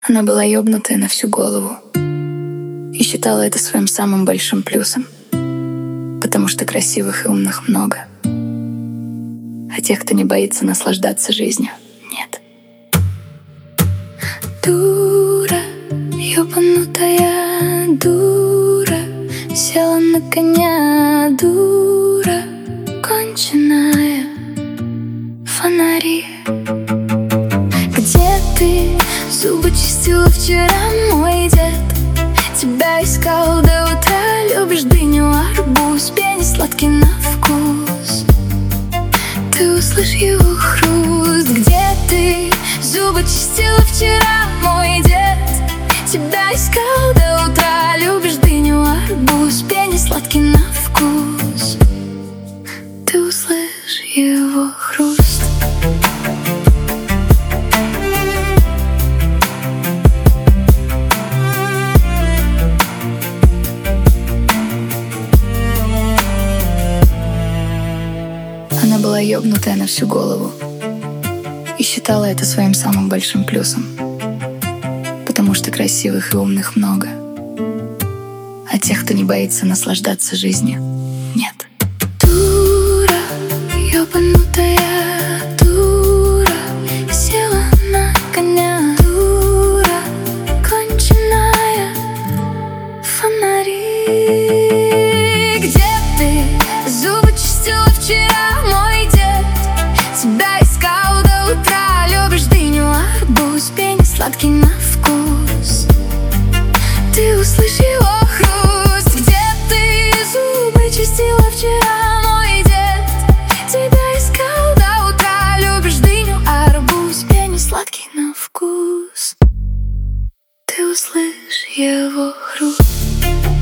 Она была ёбнутая на всю голову и считала это своим самым большим плюсом, потому что красивых и умных много, а тех, кто не боится наслаждаться жизнью, нет. Дура, ёбанутая дура, села на коня, дура, конченая, фонари. Где ты? Зубы чистила вчера, мой дед. Тебя искал до утра, любишь дыню, арбуз, пенис сладкий на вкус. Ты услышь его хруст. Где ты? Зубы чистила вчера, мой дед. Тебя искал до утра, любишь дыню, арбуз, пенис сладкий на вкус. Ты услышь его хруст. Она была ёбнутая на всю голову и считала это своим самым большим плюсом, потому что красивых и умных много, а тех, кто не боится наслаждаться жизнью, нет. Дура, ёбанутая дура, села на коня, дура, конченая, фонари. Где ты? Зубы чистила вчера, мой дед. Тебя искал до утра, любишь дыню, арбуз, пенис сладкий на вкус. Ты услышь его хруст. Где ты? Зубы чистила вчера, мой дед. Тебя искал до утра, любишь дыню, арбуз, пенис сладкий на вкус. Ты услышь его хруст.